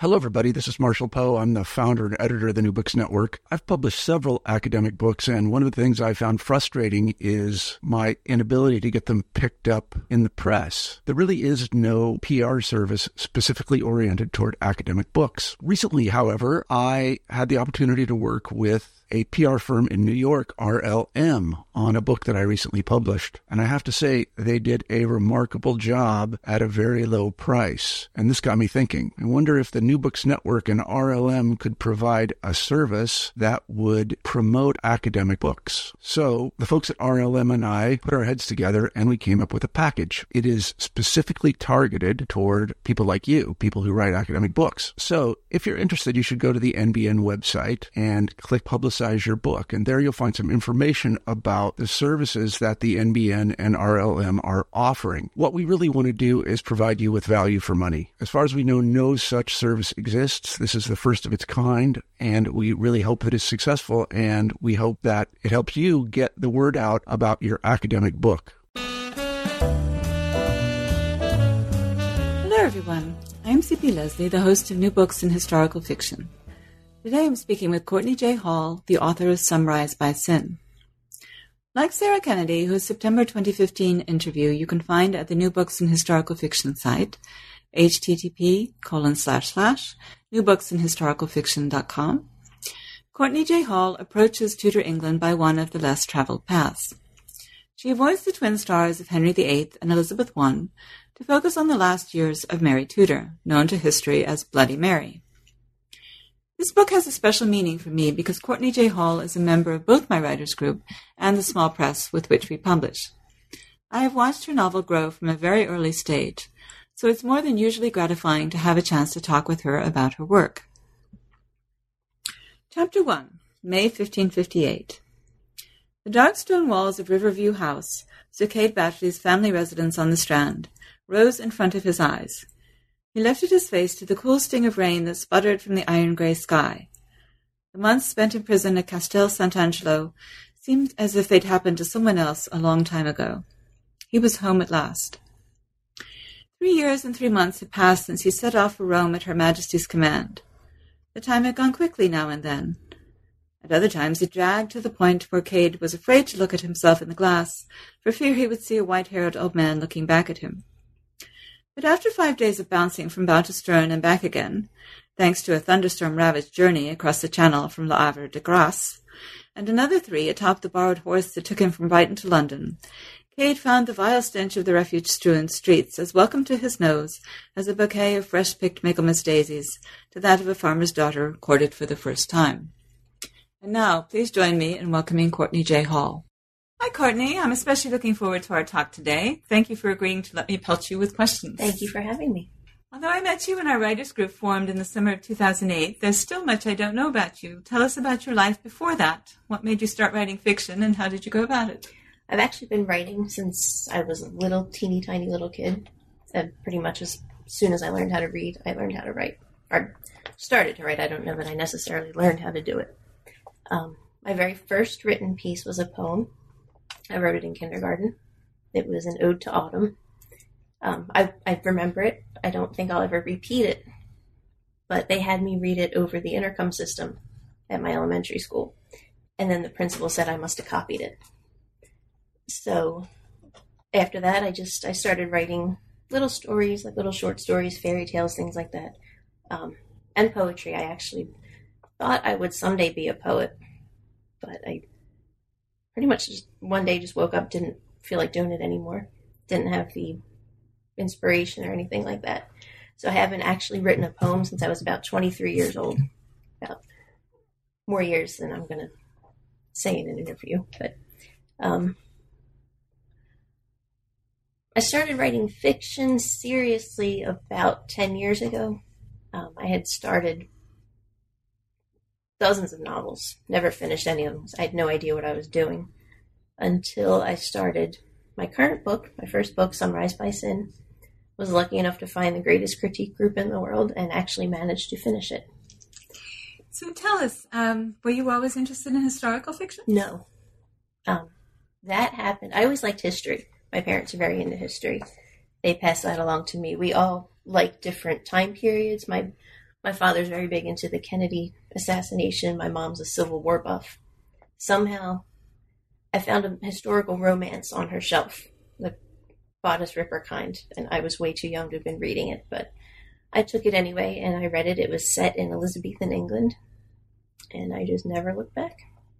Hello, everybody. This is Marshall Poe. I'm the founder and editor of the New Books Network. I've published several academic books, and one of the things I found frustrating is my inability to get them picked up in the press. There really is no PR service specifically oriented toward academic books. Recently, however, I had the opportunity to work with a PR firm in New York, RLM, on a book that I recently published. And I have to say, they did a remarkable job at a very low price. And this got me thinking. I wonder if the New Books Network and RLM could provide a service that would promote academic books. So the folks at RLM and I put our heads together and we came up with a package. It is specifically targeted toward people like you, people who write academic books. So if you're interested, you should go to the NBN website and click Publicize Your Book. And there you'll find some information about the services that the NBN and RLM are offering. What we really want to do is provide you with value for money. As far as we know, no such service exists. This is the first of its kind, and we really hope that it's successful, and we hope that it helps you get the word out about your academic book. Hello, everyone. I'm C.P. Leslie, the host of New Books in Historical Fiction. Today I'm speaking with Courtney J. Hall, the author of Some Rise by Sin. Like Sarah Kennedy, whose September 2015 interview you can find at the New Books in Historical Fiction site, http://newbooksinhistoricalfiction.com, Courtney J. Hall approaches Tudor England by one of the less traveled paths. She avoids the twin stars of Henry VIII and Elizabeth I to focus on the last years of Mary Tudor, known to history as Bloody Mary. This book has a special meaning for me because Courtney J. Hall is a member of both my writers group and the small press with which we publish. I have watched her novel grow from a very early stage, so it's more than usually gratifying to have a chance to talk with her about her work. Chapter 1, May 1558. The dark stone walls of Riverview House, Sir Cade Battersby's family residence on the Strand, rose in front of his eyes. He lifted his face to the cool sting of rain that sputtered from the iron-grey sky. The months spent in prison at Castel Sant'Angelo seemed as if they'd happened to someone else a long time ago. He was home at last. 3 years and 3 months had passed since he set off for Rome at Her Majesty's command. The time had gone quickly now and then. At other times it dragged to the point where Cade was afraid to look at himself in the glass, for fear he would see a white-haired old man looking back at him. But after 5 days of bouncing from bow to stern and back again, thanks to a thunderstorm-ravaged journey across the channel from Le Havre de Grace, and another 3 atop the borrowed horse that took him from Brighton to London, Cade found the vile stench of the refuge-strewn streets as welcome to his nose as a bouquet of fresh-picked Michaelmas daisies to that of a farmer's daughter courted for the first time. And now, please join me in welcoming Courtney J. Hall. Hi, Courtney. I'm especially looking forward to our talk today. Thank you for agreeing to let me pelt you with questions. Thank you for having me. Although I met you when our writers group formed in the summer of 2008, there's still much I don't know about you. Tell us about your life before that. What made you start writing fiction, and how did you go about it? I've actually been writing since I was a little, teeny tiny little kid. Pretty much as soon as I learned how to read, I learned how to write. Or started to write. I don't know that I necessarily learned how to do it. My very first written piece was a poem. I wrote it in kindergarten. It was an ode to autumn. I remember it. I don't think I'll ever repeat it, but they had me read it over the intercom system at my elementary school. And then the principal said I must have copied it. So after that, I started writing little stories, like little short stories, fairy tales, things like that. And poetry. I actually thought I would someday be a poet, but I pretty much just one day just woke up, didn't feel like doing it anymore. Didn't have the inspiration or anything like that. So I haven't actually written a poem since I was about 23 years old. About more years than I'm going to say in an interview. But I started writing fiction seriously about 10 years ago. I had started dozens of novels, never finished any of them. I had no idea what I was doing until I started my current book, my first book, Some Rise by Sin. Was lucky enough to find the greatest critique group in the world and actually managed to finish it. So tell us, were you always interested in historical fiction? No. That happened. I always liked history. My parents are very into history. They passed that along to me. We all like different time periods. My my father's very big into the Kennedy assassination. My mom's a Civil War buff. Somehow, I found a historical romance on her shelf, the bodice ripper kind, and I was way too young to have been reading it, but I took it anyway, and I read it. It was set in Elizabethan England, and I just never looked back.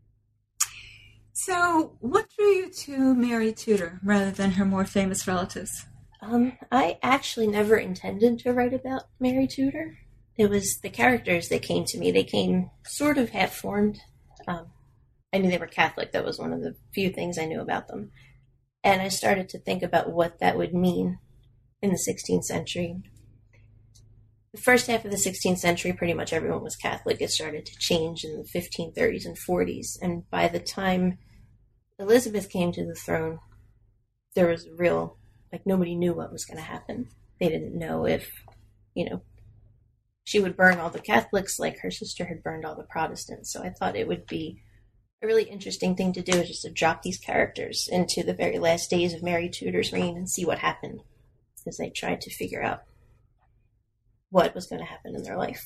So, what drew you to Mary Tudor rather than her more famous relatives? I actually never intended to write about Mary Tudor. It was the characters that came to me. They came sort of half-formed. I knew they were Catholic. That was one of the few things I knew about them. And I started to think about what that would mean in the 16th century. The first half of the 16th century, pretty much everyone was Catholic. It started to change in the 1530s and 40s. And by the time Elizabeth came to the throne, there was real, nobody knew what was going to happen. They didn't know if, she would burn all the Catholics like her sister had burned all the Protestants. So I thought it would be a really interesting thing to do, is just to drop these characters into the very last days of Mary Tudor's reign and see what happened as they tried to figure out what was going to happen in their life.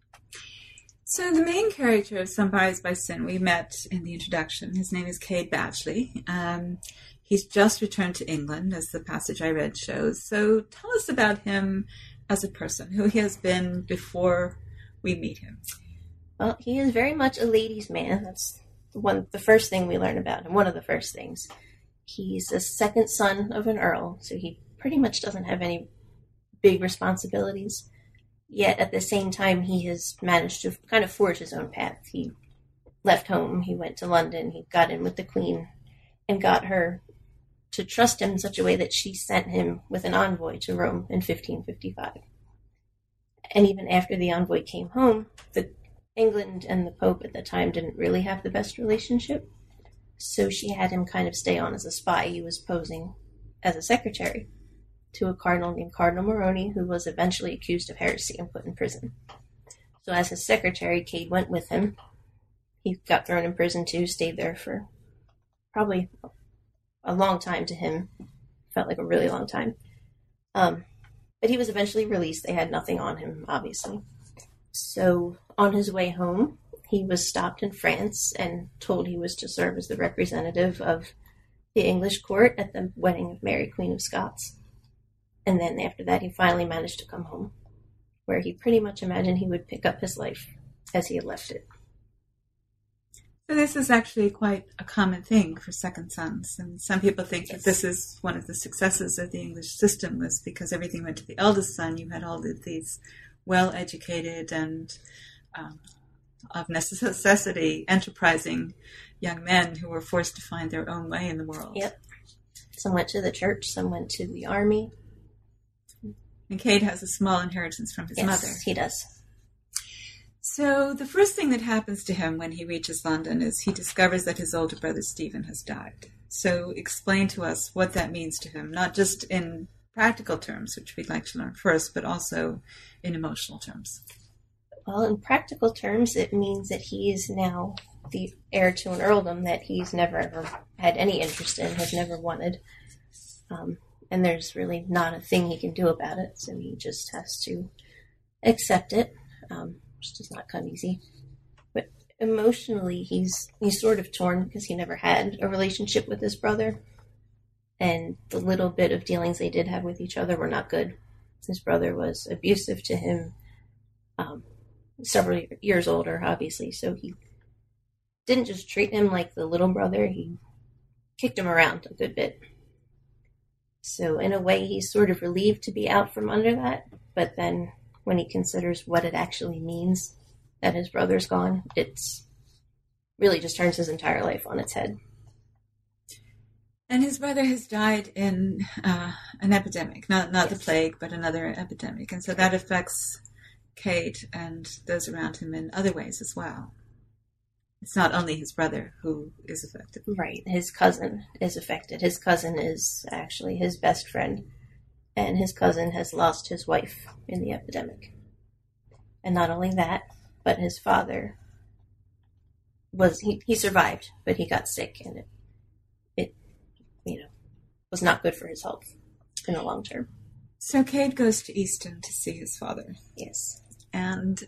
So the main character of Sunrise by Sin we met in the introduction. His name is Cade Batchley. He's just returned to England, as the passage I read shows. So tell us about him as a person, who he has been before we meet him. Well, he is very much a ladies' man. That's the first thing we learn about him, one of the first things. He's a second son of an earl, so he pretty much doesn't have any big responsibilities. Yet at the same time, he has managed to kind of forge his own path. He left home, he went to London, he got in with the Queen, and got her to trust him in such a way that she sent him with an envoy to Rome in 1555. And even after the envoy came home, England and the Pope at the time didn't really have the best relationship, so she had him kind of stay on as a spy. He was posing as a secretary to a cardinal named Cardinal Moroni, who was eventually accused of heresy and put in prison. So as his secretary, Cade went with him. He got thrown in prison too, stayed there for probably a long time to him. Felt like a really long time. But he was eventually released. They had nothing on him, obviously. So on his way home, he was stopped in France and told he was to serve as the representative of the English court at the wedding of Mary, Queen of Scots. And then after that, he finally managed to come home, where he pretty much imagined he would pick up his life as he had left it. So this is actually quite a common thing for second sons. And some people think that this is one of the successes of the English system, was because everything went to the eldest son. You had all of these well-educated and of necessity enterprising young men who were forced to find their own way in the world. Yep. Some went to the church, some went to the army. And Cade has a small inheritance from his mother. Yes, he does. So the first thing that happens to him when he reaches London is he discovers that his older brother Stephen has died. So explain to us what that means to him, not just in practical terms, which we'd like to learn first, but also in emotional terms. Well, in practical terms, it means that he is now the heir to an earldom that he's never ever had any interest in, has never wanted. And there's really not a thing he can do about it, so he just has to accept it, which does not come easy. But emotionally, he's sort of torn because he never had a relationship with his brother, and the little bit of dealings they did have with each other were not good. His brother was abusive to him, several years older, obviously, so he didn't just treat him like the little brother, he kicked him around a good bit. So in a way, he's sort of relieved to be out from under that, but then when he considers what it actually means that his brother's gone, it's really just turns his entire life on its head. And his brother has died in an epidemic, not the plague, but another epidemic. And so that affects Cade and those around him in other ways as well. It's not only his brother who is affected. Right. His cousin is affected. His cousin is actually his best friend. And his cousin has lost his wife in the epidemic. And not only that, but his father he survived, but he got sick, and it was not good for his health in the long term. So Cade goes to Easton to see his father. Yes. and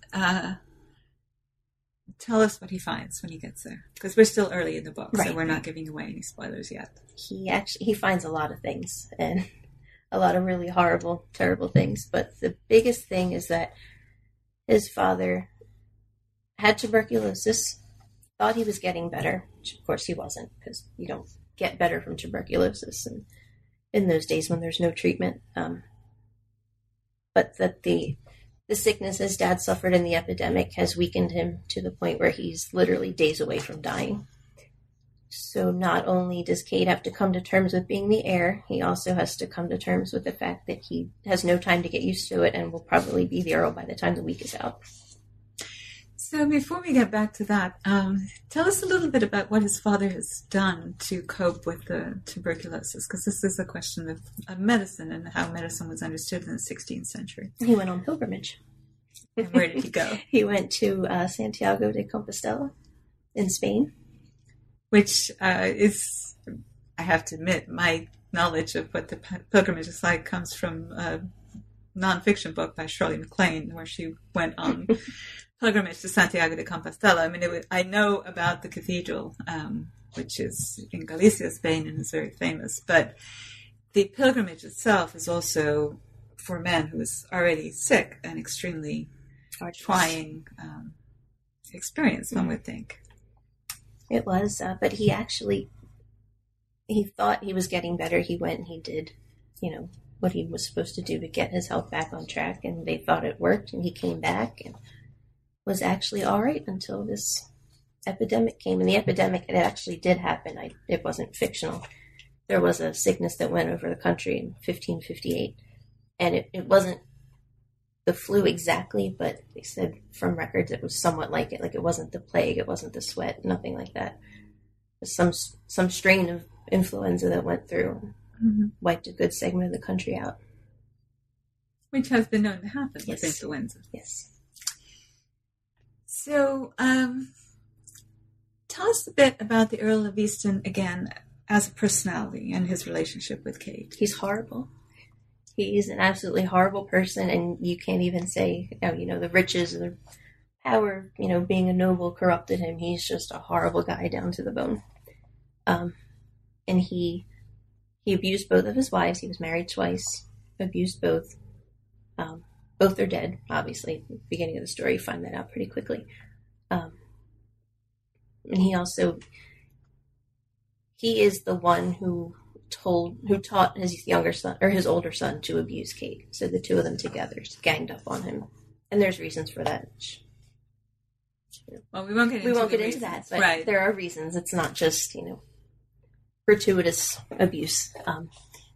tell us what he finds when he gets there, because we're still early in the book, so we're not giving away any spoilers yet. He finds a lot of things, and a lot of really horrible, terrible things. But the biggest thing is that his father had tuberculosis, thought he was getting better, which of course he wasn't, because you don't get better from tuberculosis and in those days when there's no treatment. But that the sickness his dad suffered in the epidemic has weakened him to the point where he's literally days away from dying. So not only does Cade have to come to terms with being the heir, he also has to come to terms with the fact that he has no time to get used to it and will probably be the Earl by the time the week is out. So before we get back to that, tell us a little bit about what his father has done to cope with the tuberculosis, because this is a question of medicine and how medicine was understood in the 16th century. He went on pilgrimage. And where did he go? He went to Santiago de Compostela in Spain. Which is, I have to admit, my knowledge of what the pilgrimage is like comes from a nonfiction book by Shirley MacLaine, where she went on pilgrimage to Santiago de Compostela. I mean, I know about the cathedral, which is in Galicia, Spain, and is very famous. But the pilgrimage itself is also, for a man who is already sick, an extremely trying experience, one would think. It was, but he thought he was getting better. He went and he did, what he was supposed to do to get his health back on track, and they thought it worked, and he came back and was actually all right until this epidemic came. And the epidemic, it actually did happen. It wasn't fictional. There was a sickness that went over the country in 1558, and it wasn't the flu exactly, but they said from records it was somewhat like it. Like, it wasn't the plague, it wasn't the sweat, nothing like that. It was some strain of influenza that went through and wiped a good segment of the country out. Which has been known to happen with influenza. Yes. So, tell us a bit about the Earl of Easton again as a personality and his relationship with Cade. He's horrible. He's an absolutely horrible person, and you can't even say, the riches and the power, being a noble corrupted him. He's just a horrible guy down to the bone. And he abused both of his wives. He was married twice, abused both. Both are dead, obviously. At the beginning of the story, you find that out pretty quickly. And he is the one who taught his younger son or his older son to abuse Cade. So the two of them together just ganged up on him, and there's reasons for that. Well, we won't get into that, but there are reasons. It's not just gratuitous abuse. And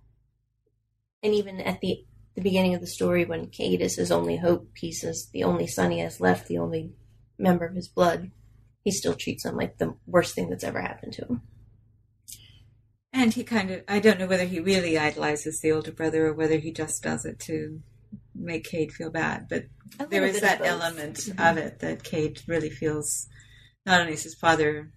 even at the beginning of the story, when Cade is his only hope, he's the only son he has left, the only member of his blood, he still treats him like the worst thing that's ever happened to him. And he I don't know whether he really idolizes the older brother or whether he just does it to make Cade feel bad. But there is that element of it that Cade really feels not only does his father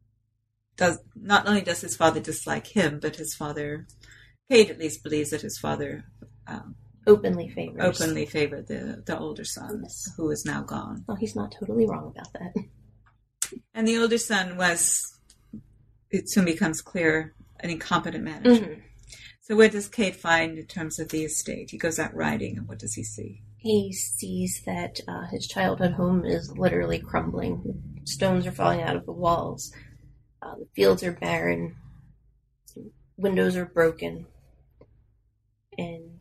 dislike him, but Cade at least believes that his father openly favored the older son, who is now gone. Well, he's not totally wrong about that. And the older son it soon becomes clear, an incompetent manager. Mm-hmm. So what does Cade find in terms of the estate? He goes out riding, and what does he see? He sees that his childhood home is literally crumbling. Stones are falling out of the walls. The fields are barren. Windows are broken. And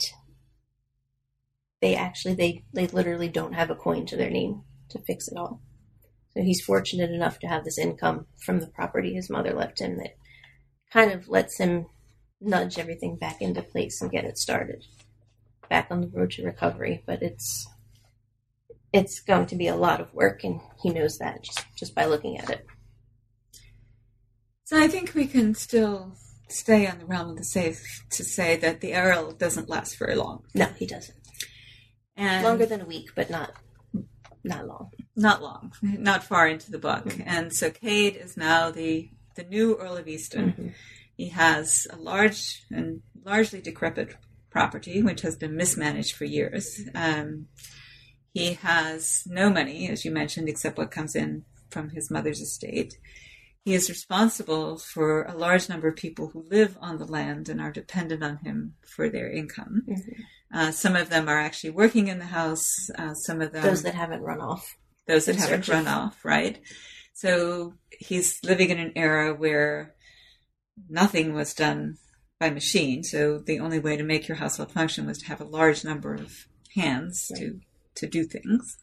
they literally don't have a coin to their name to fix it all. So he's fortunate enough to have this income from the property his mother left him that kind of lets him nudge everything back into place and get it started. Back on the road to recovery, but it's going to be a lot of work, and he knows that just by looking at it. So I think we can still stay on the realm of the safe to say that the Earl doesn't last very long. No, he doesn't. And longer than a week, but not long. Not long. Not far into the book. Mm-hmm. And so Cade is now the new Earl of Easton. Mm-hmm. He has a large and largely decrepit property, which has been mismanaged for years. He has no money, as you mentioned, except what comes in from his mother's estate. He is responsible for a large number of people who live on the land and are dependent on him for their income. Mm-hmm. Some of them are actually working in the house. Some of them... Those that haven't run off. Those that haven't run off, right? So he's living in an era where nothing was done by machine. So the only way to make your household function was to have a large number of hands to do things.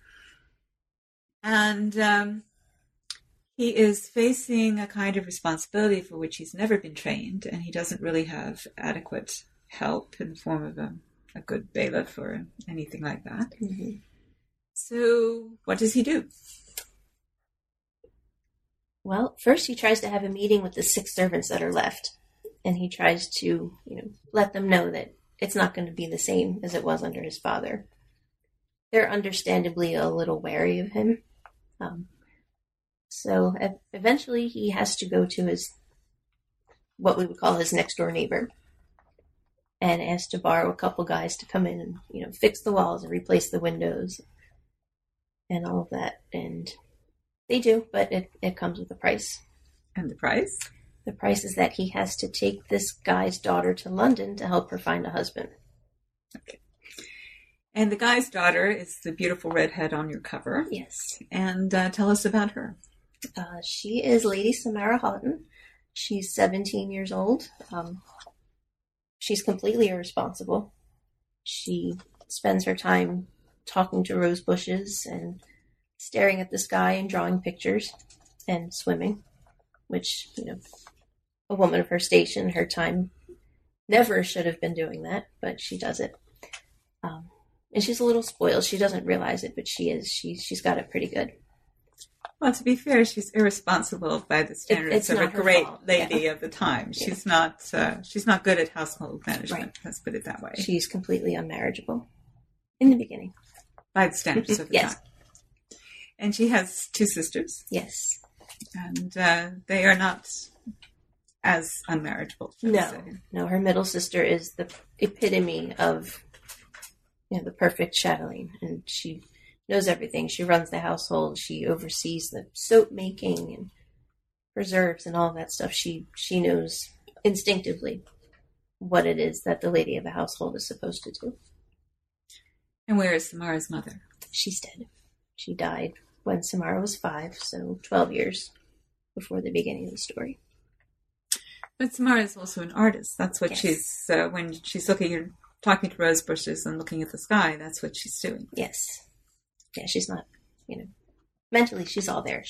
And he is facing a kind of responsibility for which he's never been trained, and he doesn't really have adequate help in the form of a good bailiff or anything like that. Mm-hmm. So what does he do? Well, first he tries to have a meeting with the 6 servants that are left, and he tries to, let them know that it's not going to be the same as it was under his father. They're understandably a little wary of him. So eventually he has to go to what we would call his next door neighbor, and ask to borrow a couple guys to come in and, fix the walls and replace the windows and all of that. And they do, but it comes with a price. And the price? The price is that he has to take this guy's daughter to London to help her find a husband. Okay. And the guy's daughter is the beautiful redhead on your cover. Yes. And tell us about her. She is Lady Samara Houghton. She's 17 years old. She's completely irresponsible. She spends her time talking to rose bushes and staring at the sky and drawing pictures and swimming, which, a woman of her station, her time, never should have been doing that, but she does it. And she's a little spoiled. She doesn't realize it, but she is. She's got it pretty good. Well, to be fair, she's irresponsible by the standards of a great lady of the time. Yeah. She's not good at household management. Right. Let's put it that way. She's completely unmarriageable in the beginning. By the standards of the time. And she has 2 sisters. Yes. And they are not as unmarriageable. No. Her middle sister is the epitome of the perfect chatelaine, and she knows everything. She runs the household. She oversees the soap making and preserves and all that stuff. She knows instinctively what it is that the lady of the household is supposed to do. And where is Samara's mother? She's dead. She died when Samara was 5, so 12 years before the beginning of the story. But Samara is also an artist. That's what she's, when she's talking to rose bushes and looking at the sky, that's what she's doing. Yes. Yeah, she's not, mentally she's all there.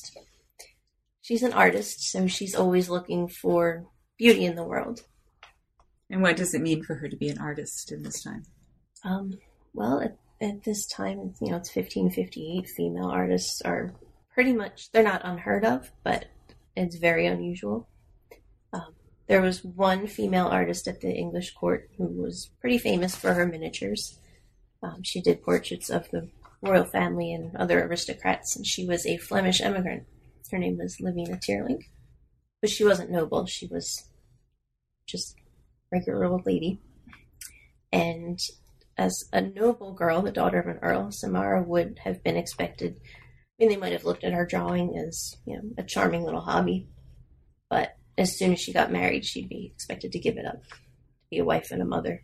She's an artist, so she's always looking for beauty in the world. And what does it mean for her to be an artist in this time? Well, at this time, it's 1558. Female artists are pretty much, they're not unheard of, but it's very unusual. There was one female artist at the English court who was pretty famous for her miniatures. She did portraits of the royal family and other aristocrats, and she was a Flemish immigrant. Her name was Lavina Teerlink. But she wasn't noble. She was just a regular old lady. And as a noble girl, the daughter of an earl, Samara would have been expected. They might have looked at her drawing as, a charming little hobby. But as soon as she got married, she'd be expected to give it up, to be a wife and a mother.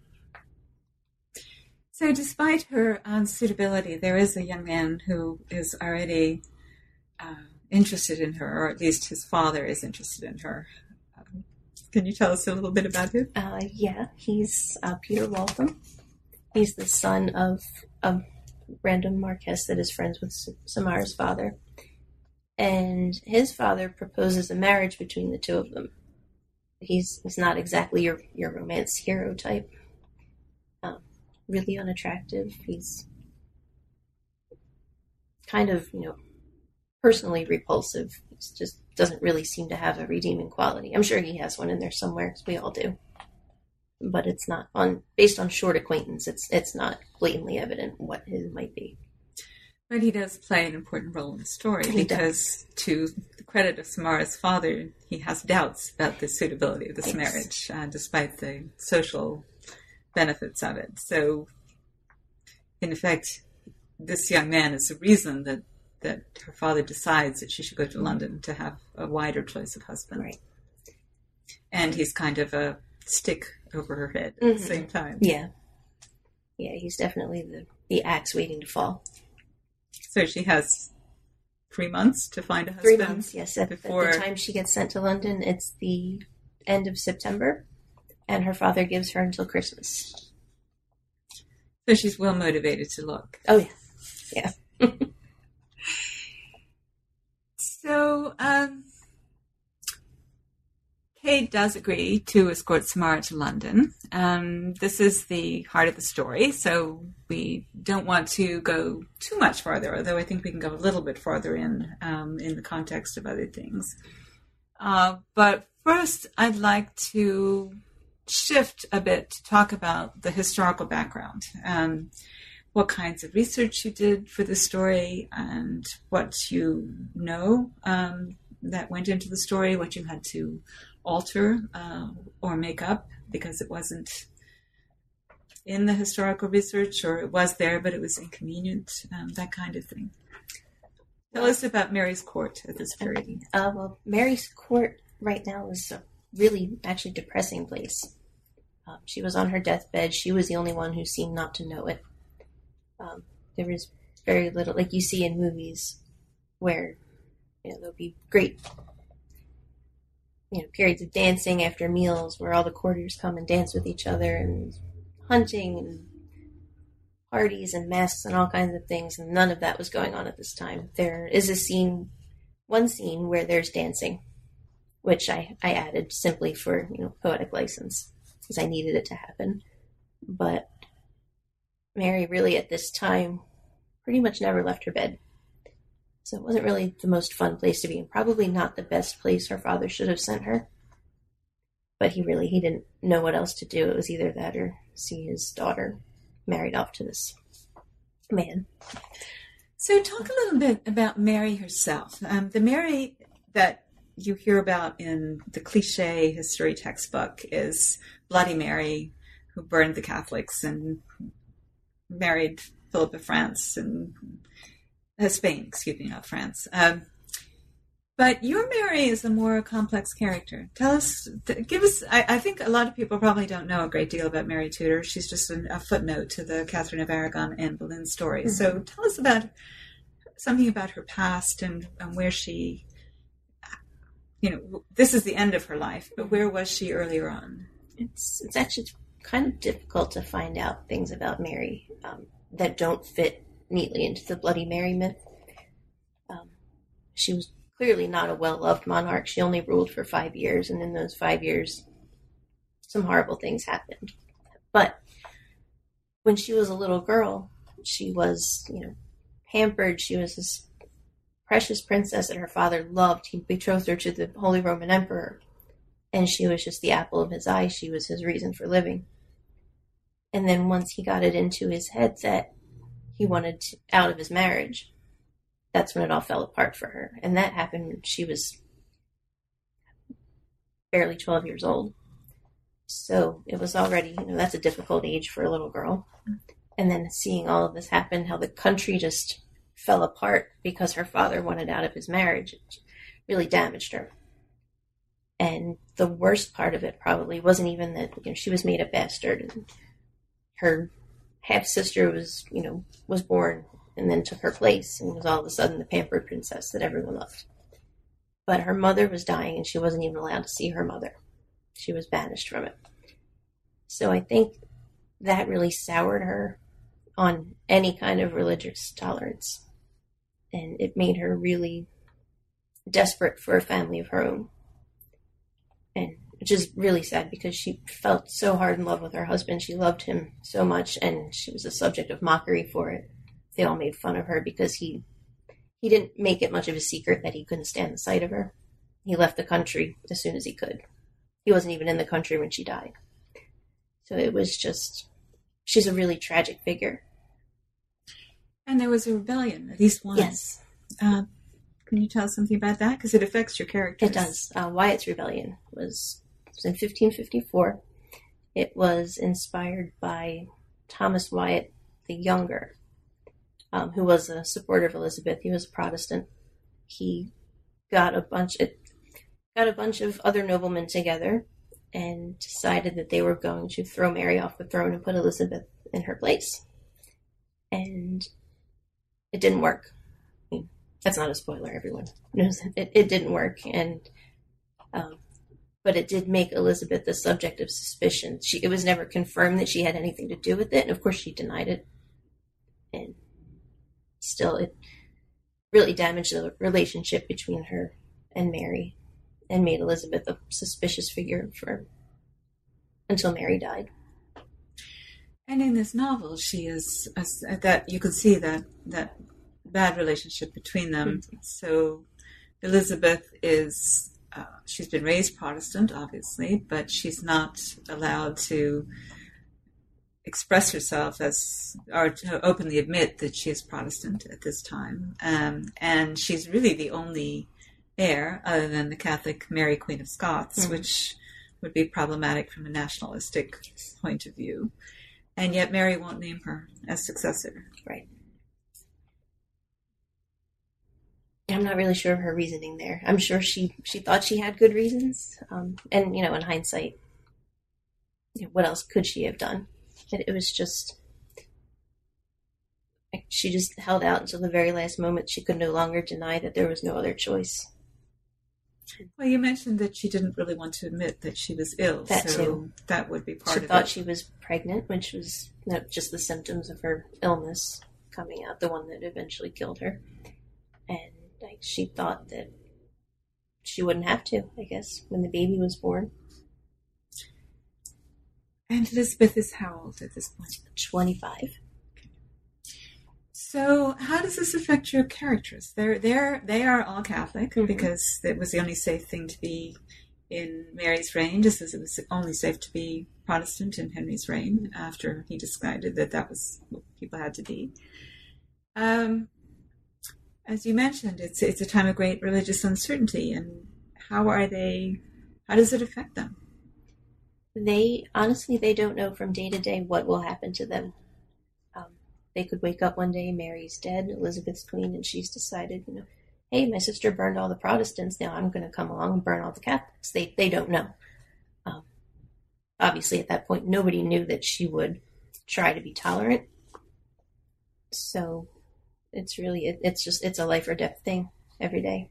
So despite her unsuitability, there is a young man who is already interested in her, or at least his father is interested in her. Can you tell us a little bit about him? Yeah, he's Peter Waltham. He's the son of a random Marquess that is friends with Samara's father. And his father proposes a marriage between the 2 of them. He's not exactly your romance hero type. Really unattractive. He's kind of, personally repulsive. He just doesn't really seem to have a redeeming quality. I'm sure he has one in there somewhere, because we all do. But it's not based on short acquaintance. It's not blatantly evident what his might be. But he does play an important role in the story because, to the credit of Samara's father, he has doubts about the suitability of this marriage, despite the social benefits of it. So, in effect, this young man is the reason that her father decides that she should go to London to have a wider choice of husband. Right. And he's kind of a stick over her head at the same time. Yeah. Yeah, he's definitely the axe waiting to fall. So she has 3 months to find a husband? 3 months, yes. At the time she gets sent to London, it's the end of September, and her father gives her until Christmas. So she's well motivated to look. Oh, yeah. Yeah. So, Kate does agree to escort Samara to London. This is the heart of the story, so we don't want to go too much farther, although I think we can go a little bit farther in the context of other things. But first, I'd like to shift a bit to talk about the historical background. What kinds of research you did for the story and what you know that went into the story, what you had to alter or make up because it wasn't in the historical research, or it was there but it was inconvenient, that kind of thing. Tell us about Mary's Court at this period. Well, Mary's Court right now is a really actually depressing place. She was on her deathbed. She was the only one who seemed not to know it. There was very little, like you see in movies where there'll be great periods of dancing after meals where all the courtiers come and dance with each other, and hunting and parties and masks and all kinds of things, and none of that was going on at this time. There is one scene where there's dancing, which I added simply for poetic license because I needed it to happen. But Mary really at this time pretty much never left her bed. So it wasn't really the most fun place to be, and probably not the best place her father should have sent her. But he didn't know what else to do. It was either that or see his daughter married off to this man. So talk a little bit about Mary herself. The Mary that you hear about in the cliche history textbook is Bloody Mary, who burned the Catholics and married Philip of France and Spain, not France. But your Mary is a more complex character. Give us, I think a lot of people probably don't know a great deal about Mary Tudor. She's just a footnote to the Catherine of Aragon and Boleyn story. Mm-hmm. So tell us about something about her past and where she, this is the end of her life, but where was she earlier on? It's actually kind of difficult to find out things about Mary that don't fit neatly into the Bloody Mary myth. She was clearly not a well-loved monarch. She only ruled for 5 years, and in those 5 years, some horrible things happened. But when she was a little girl, she was, pampered. She was this precious princess that her father loved. He betrothed her to the Holy Roman Emperor, and she was just the apple of his eye. She was his reason for living. And then once he got it into his head that he wanted out of his marriage, that's when it all fell apart for her. And that happened when she was barely 12 years old. So it was already, that's a difficult age for a little girl. And then seeing all of this happen, how the country just fell apart because her father wanted out of his marriage, it really damaged her. And the worst part of it probably wasn't even that she was made a bastard. And her half-sister was born and then took her place and was all of a sudden the pampered princess that everyone loved. But her mother was dying and she wasn't even allowed to see her mother. She was banished from it. So I think that really soured her on any kind of religious tolerance. And it made her really desperate for a family of her own. And which is really sad because she felt so hard in love with her husband. She loved him so much, and she was a subject of mockery for it. They all made fun of her because he didn't make it much of a secret that he couldn't stand the sight of her. He left the country as soon as he could. He wasn't even in the country when she died. So it was just, she's a really tragic figure. And there was a rebellion, at least once. Yes. Can you tell us something about that? Because it affects your characters. It does. Wyatt's Rebellion was in 1554. It was inspired by Thomas Wyatt the Younger. who was a supporter of Elizabeth. He was a Protestant. He got a bunch of other noblemen together and decided that they were going to throw Mary off the throne and put Elizabeth in her place. And it didn't work. I mean, that's not a spoiler, everyone knows it didn't work. And but it did make Elizabeth the subject of suspicion. It was never confirmed that she had anything to do with it, and of course she denied it. And still, it really damaged the relationship between her and Mary, and made Elizabeth a suspicious figure until Mary died. And in this novel, she is that you can see that bad relationship between them. Mm-hmm. So Elizabeth is. She's been raised Protestant, obviously, but she's not allowed to express herself or to openly admit that she is Protestant at this time. And she's really the only heir, other than the Catholic Mary, Queen of Scots, mm-hmm. which would be problematic from a nationalistic point of view. And yet Mary won't name her as successor. Right. I'm not really sure of her reasoning there. I'm sure she thought she had good reasons. And, in hindsight, what else could she have done? It was just, she just held out until the very last moment. She could no longer deny that there was no other choice. Well, you mentioned that she didn't really want to admit that she was ill. That too. That would be part of it. She thought she was pregnant, which was just the symptoms of her illness coming out, the one that eventually killed her. And she thought that she wouldn't have to, I guess, when the baby was born. And Elizabeth is how old at this point? 25. So how does this affect your characters? They are all Catholic, mm-hmm. because it was the only safe thing to be in Mary's reign, just as it was only safe to be Protestant in Henry's reign, after he decided that was what people had to be. As you mentioned, it's a time of great religious uncertainty, and how does it affect them? They don't know from day to day what will happen to them. They could wake up one day, Mary's dead, Elizabeth's queen, and she's decided, hey, my sister burned all the Protestants, now I'm going to come along and burn all the Catholics. They don't know. Obviously, at that point, nobody knew that she would try to be tolerant. So it's really, it's a life or death thing every day.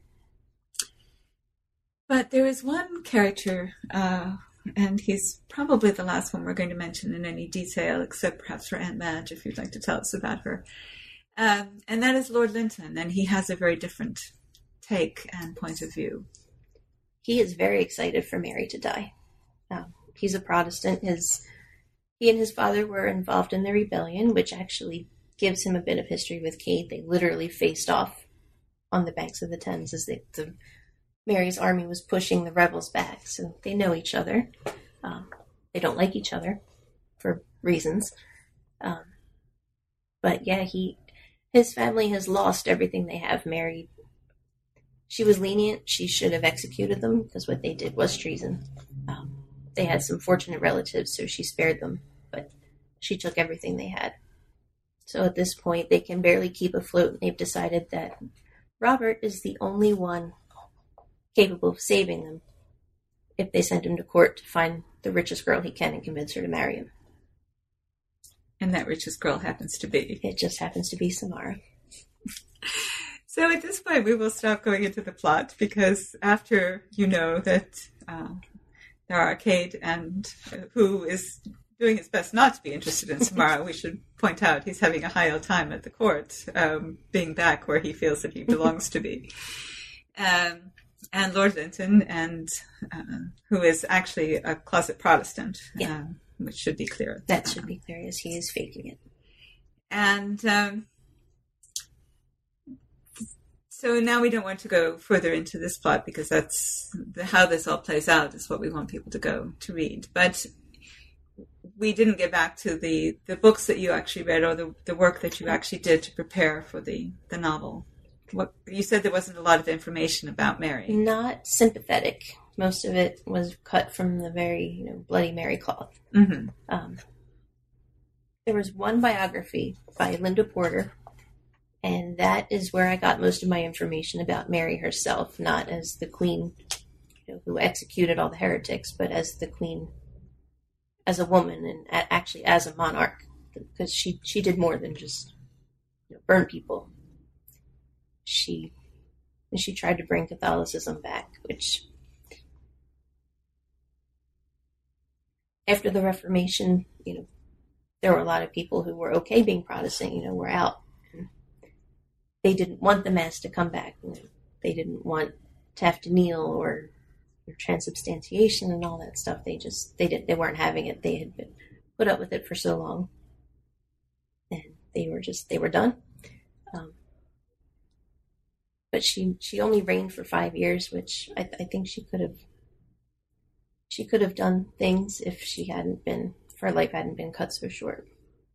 But there is one character, and he's probably the last one we're going to mention in any detail, except perhaps for Aunt Madge, if you'd like to tell us about her. And that is Lord Linton, and he has a very different take and point of view. He is very excited for Mary to die. He's a Protestant. He and his father were involved in the rebellion, which actually gives him a bit of history with Kate. They literally faced off on the banks of the Thames as Mary's army was pushing the rebels back. So they know each other. They don't like each other for reasons. But yeah, his family has lost everything they have. Mary, she was lenient. She should have executed them because what they did was treason. They had some fortunate relatives, so she spared them, but she took everything they had. So at this point, they can barely keep afloat, and they've decided that Robert is the only one capable of saving them if they send him to court to find the richest girl he can and convince her to marry him. And that richest girl happens to be? It just happens to be Samara. So at this point, we will stop going into the plot, because after you know that there are Kate, and who is doing his best not to be interested in Samara, we should point out he's having a high old time at the court, being back where he feels that he belongs to be. And Lord Linton, and who is actually a closet Protestant, yeah. Which should be clear. That should be clear, as he is faking it. And so now we don't want to go further into this plot, because that's how this all plays out is what we want people to go to read. But we didn't get back to the books that you actually read, or the work that you actually did to prepare for the novel. What you said, there wasn't a lot of information about Mary. Not sympathetic. Most of it was cut from the very Bloody Mary cloth. Mm-hmm. There was one biography by Linda Porter And that is where I got most of my information about Mary herself, not as the queen, who executed all the heretics, but as the queen, as a woman, and actually as a monarch, because she did more than just burn people. She tried to bring Catholicism back, which after the Reformation, there were a lot of people who were okay being Protestant, were out. They didn't want the Mass to come back. They didn't want to have to kneel or transubstantiation and all that stuff. They weren't having it. They had been put up with it for so long, and they were done. But she only reigned for 5 years, which I think she could have done things if her life hadn't been cut so short.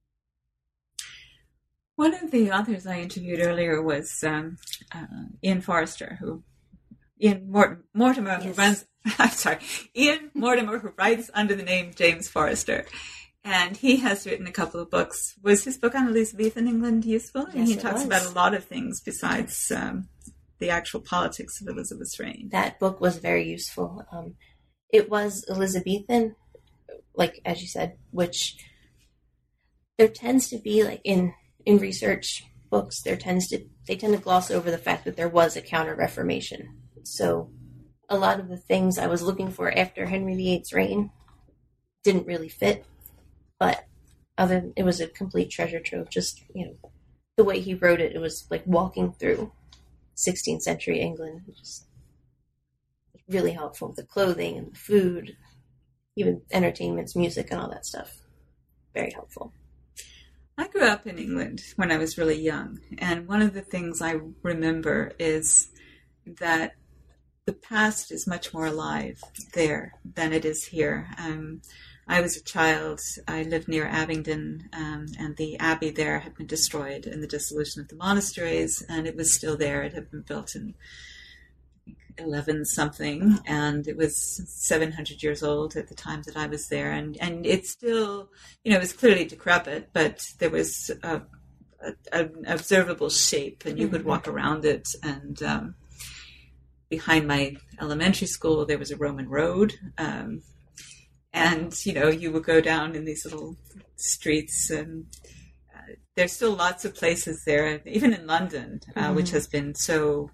One of the authors I interviewed earlier was Ian Forster, Ian Mortimer, yes. who runs. I'm sorry, Ian Mortimer, who writes under the name James Forster, and he has written a couple of books. Was his book on Elizabethan England useful? Yes, and he it talks was. about a lot of things besides the actual politics of Elizabeth's reign. That book was very useful. It was Elizabethan, like as you said, which there tends to be like in research books, they tend to gloss over the fact that there was a counter-Reformation. So a lot of the things I was looking for after Henry VIII's reign didn't really fit, but it was a complete treasure trove. Just, the way he wrote it, it was like walking through 16th century England. Just really helpful. The clothing and the food, even entertainments, music, and all that stuff. Very helpful. I grew up in England when I was really young, and one of the things I remember is that the past is much more alive there than it is here. I was a child. I lived near Abingdon, and the abbey there had been destroyed in the dissolution of the monasteries, and it was still there. It had been built in 11-something, and it was 700 years old at the time that I was there. And it's still, it was clearly decrepit, but there was an observable shape, and you could walk around it. And behind my elementary school, there was a Roman road. And, you would go down in these little streets, and there's still lots of places there, even in London, which has been so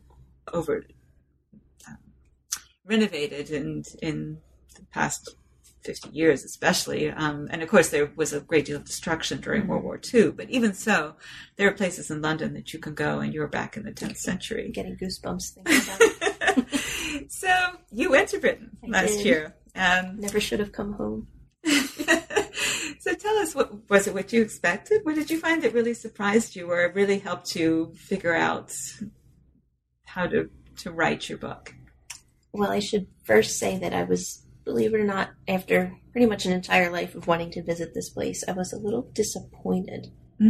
renovated in the past 50 years, especially. And of course, there was a great deal of destruction during World War II. But even so, there are places in London that you can go, and you're back in the 10th century. I'm getting goosebumps thinking about it. So you went to Britain last year. Never should have come home. So tell us, was it what you expected? What did you find that really surprised you, or really helped you figure out how to write your book? Well, I should first say that I was, believe it or not, after pretty much an entire life of wanting to visit this place, I was a little disappointed.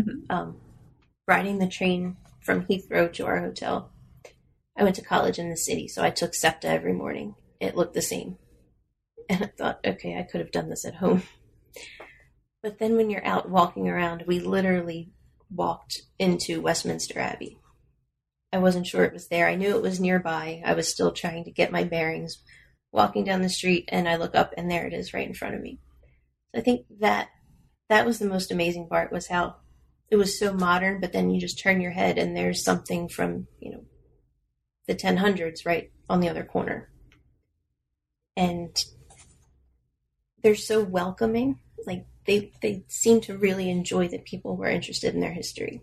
Riding the train from Heathrow to our hotel, I went to college in the city, so I took SEPTA every morning. It looked the same. And I thought, okay, I could have done this at home. But then when you're out walking around, we literally walked into Westminster Abbey. I wasn't sure it was there. I knew it was nearby. I was still trying to get my bearings. Walking down the street, and I look up, and there it is right in front of me. So I think that was the most amazing part, was how it was so modern, but then you just turn your head, and there's something from, the 1000s right on the other corner. And they're so welcoming. Like, they seem to really enjoy that people were interested in their history.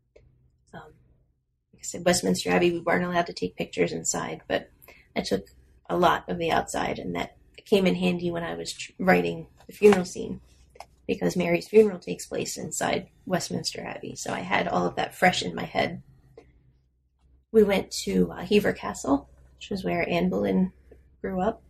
Like I said, Westminster Abbey, we weren't allowed to take pictures inside, but I took a lot of the outside, and that came in handy when I was writing the funeral scene, because Mary's funeral takes place inside Westminster Abbey. So I had all of that fresh in my head. We went to Hever Castle, which was where Anne Boleyn grew up.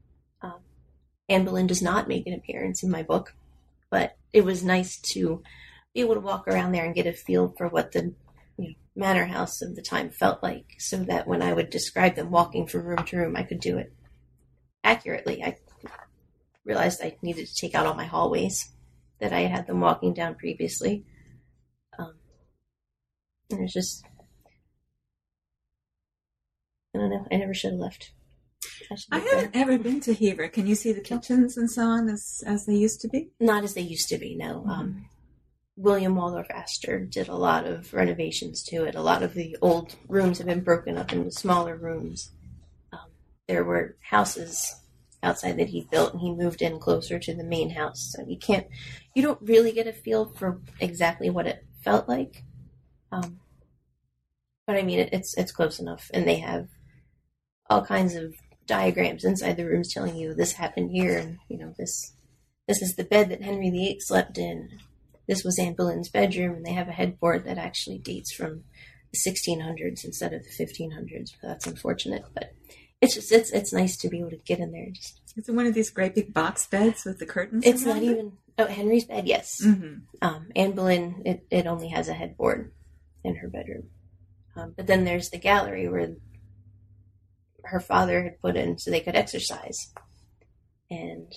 Anne Boleyn does not make an appearance in my book, but it was nice to be able to walk around there and get a feel for what the manor house of the time felt like, so that when I would describe them walking from room to room, I could do it accurately. I realized I needed to take out all my hallways. hallways that I had them walking down previously. And it's just, I don't know. I never should have left. I haven't ever been to Hever. Can you see the kitchens and so on as they used to be? Not as they used to be, no. William Waldorf Astor did a lot of renovations to it. A lot of the old rooms have been broken up into smaller rooms. There were houses outside that he built, and he moved in closer to the main house. So you don't really get a feel for exactly what it felt like. But I mean, it's close enough, and they have all kinds of diagrams inside the rooms telling you this happened here, and this is the bed that Henry VIII slept in. This was Anne Boleyn's bedroom, and they have a headboard that actually dates from the 1600s instead of the 1500s. So that's unfortunate, but it's nice to be able to get in there. Is it one of these great big box beds with the curtains? It's not even Henry's bed. Yes, Anne Boleyn. It only has a headboard in her bedroom, but then there's the gallery where her father had put in so they could exercise, and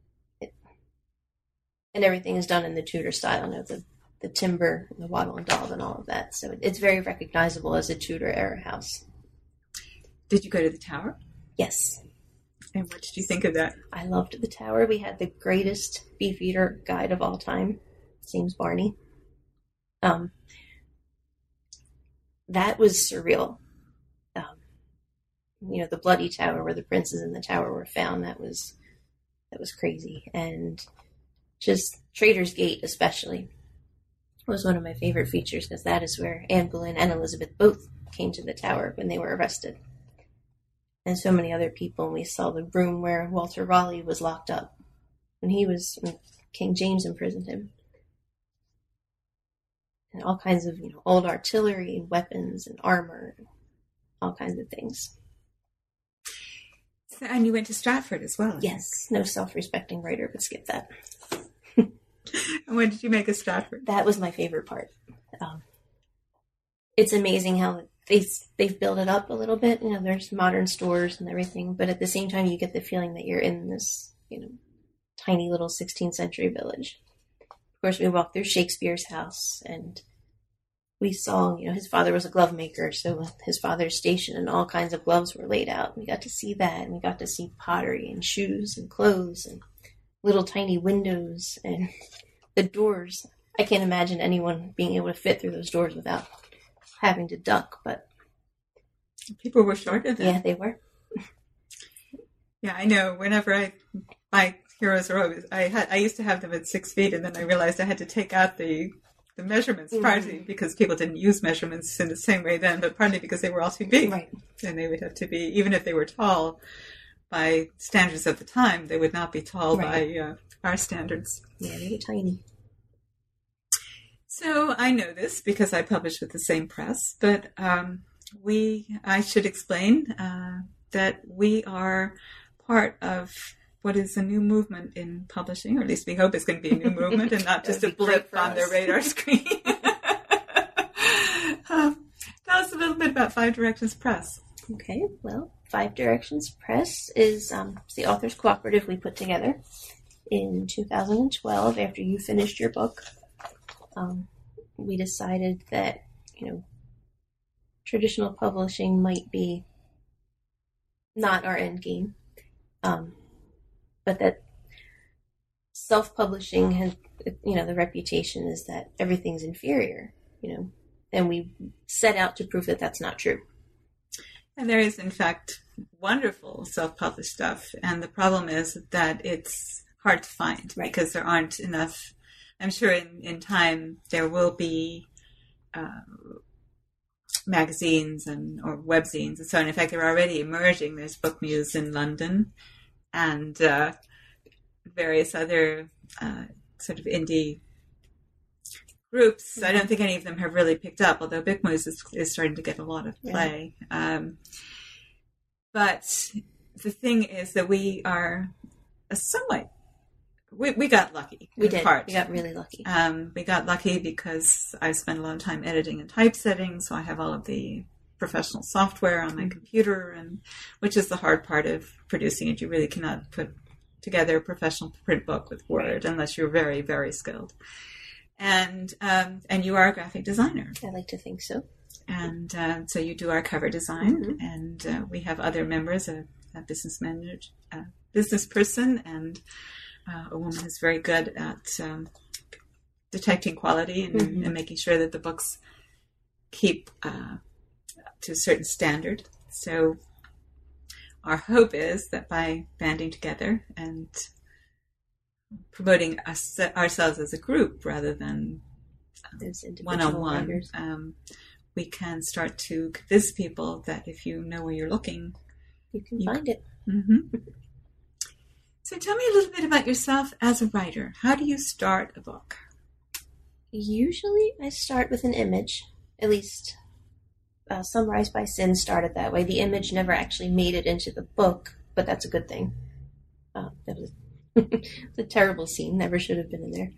everything is done in the Tudor style. The timber, and the wattle and daub, and all of that. So it's very recognizable as a Tudor era house. Did you go to the tower? Yes. And what did you think of that? I loved the tower. We had the greatest Beefeater guide of all time, James Barney. That was surreal. The Bloody Tower where the princes in the tower were found, that was crazy. And just Traitor's Gate especially was one of my favorite features, because that is where Anne Boleyn and Elizabeth both came to the tower when they were arrested. And so many other people. And we saw the room where Walter Raleigh was locked up when King James imprisoned him. And all kinds of old artillery and weapons and armor, and all kinds of things. And you went to Stratford as well. Yes, no self-respecting writer would skip that. And what did you make of Stratford? That was my favorite part. It's amazing how they've built it up a little bit. There's modern stores and everything, but at the same time, you get the feeling that you're in this, tiny little 16th century village. Of course, we walked through Shakespeare's house, and we saw, his father was a glove maker, so his father's station and all kinds of gloves were laid out. We got to see that, and we got to see pottery and shoes and clothes and little tiny windows and the doors. I can't imagine anyone being able to fit through those doors without having to duck, but people were short of them. Yeah, they were. Yeah, I know. Whenever I buy Heroes Robes, I used to have them at 6 feet, and then I realized I had to take out the measurements, partly because people didn't use measurements in the same way then, but partly because they were all too big. Right. And they would have to be, even if they were tall by standards of the time, they would not be tall by our standards. Yeah, they were tiny. So I know this because I publish with the same press, but I should explain that we are part of what is a new movement in publishing, or at least we hope it's going to be a new movement and not just a blip on the radar screen. Tell us a little bit about Five Directions Press. Okay, well, Five Directions Press is the authors cooperative we put together in 2012 after you finished your book. We decided that, traditional publishing might be not our end game, but that self-publishing has, the reputation is that everything's inferior, and we set out to prove that that's not true. And there is, in fact, wonderful self-published stuff, and the problem is that it's hard to find because there aren't enough. I'm sure in time there will be magazines or webzines and so on. In fact, they're already emerging. There's Book Muse in London and various other sort of indie groups. I don't think any of them have really picked up, although Book Muse is starting to get a lot of play. But the thing is that we are somewhat... We got lucky. We did. Part. We got really lucky. We got lucky because I spent a lot of time editing and typesetting, so I have all of the professional software on my computer, and which is the hard part of producing it. You really cannot put together a professional print book with Word unless you're very, very skilled. And you are a graphic designer. I like to think so. And so you do our cover design, and we have other members, a business manager, business person, and a woman who's very good at detecting quality and making sure that the books keep to a certain standard. So our hope is that by banding together and promoting ourselves as a group rather than one-on-one, we can start to convince people that if you know where you're looking, you can find it. Mm-hmm. So tell me a little bit about yourself as a writer. How do you start a book? Usually I start with an image. At least Sunrise by Sin started that way. The image never actually made it into the book, but that's a good thing. That was it's a terrible scene. Never should have been in there.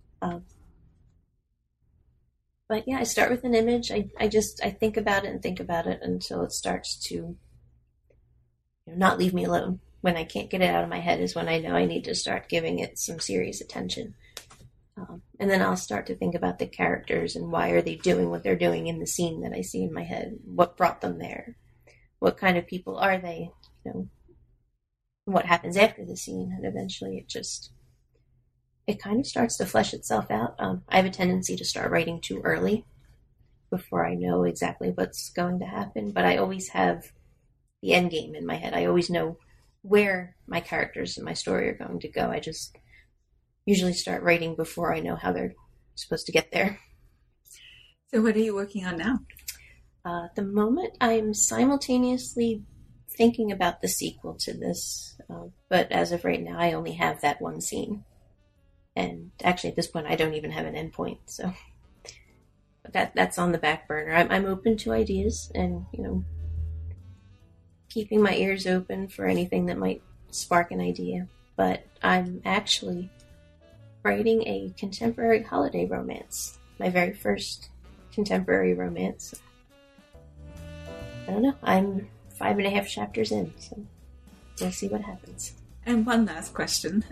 But yeah, I start with an image. I think about it and think about it until it starts to not leave me alone. When I can't get it out of my head is when I know I need to start giving it some serious attention. And then I'll start to think about the characters and why are they doing what they're doing in the scene that I see in my head? What brought them there? What kind of people are they? What happens after the scene? And eventually it kind of starts to flesh itself out. I have a tendency to start writing too early before I know exactly what's going to happen. But I always have the end game in my head. I always know where my characters and my story are going to go. I just usually start writing before I know how they're supposed to get there. So what are you working on now? At the moment, I'm simultaneously thinking about the sequel to this. But as of right now, I only have that one scene. And actually, at this point, I don't even have an endpoint. So that's on the back burner. I'm open to ideas and, keeping my ears open for anything that might spark an idea. But I'm actually writing a contemporary holiday romance. My very first contemporary romance. I don't know. I'm 5.5 chapters in, so we'll see what happens. And one last question.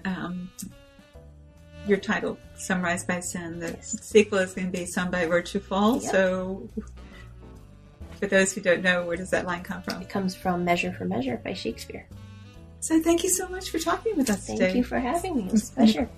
Your title, Sunrise by Sin, the sequel is going to be Sun by Virtue Fall. Yep. So for those who don't know, where does that line come from? It comes from Measure for Measure by Shakespeare. So thank you so much for talking with us today. Thank you for having me. It was a pleasure.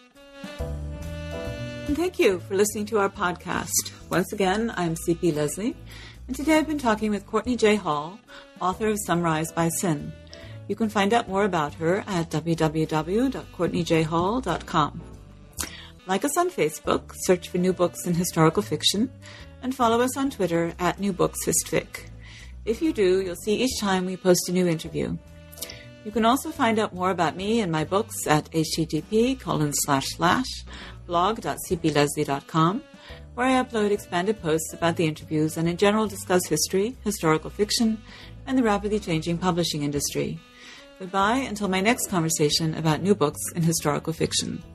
And thank you for listening to our podcast. Once again, I'm C.P. Leslie, and today I've been talking with Courtney J. Hall, author of Sunrise by Sin. You can find out more about her at www.courtneyjhall.com. Like us on Facebook, search for New Books in Historical Fiction, and follow us on Twitter at New Books Histfic. If you do, you'll see each time we post a new interview. You can also find out more about me and my books at http://blog.cpleslie.com, where I upload expanded posts about the interviews and in general discuss history, historical fiction, and the rapidly changing publishing industry. Goodbye until my next conversation about new books in historical fiction.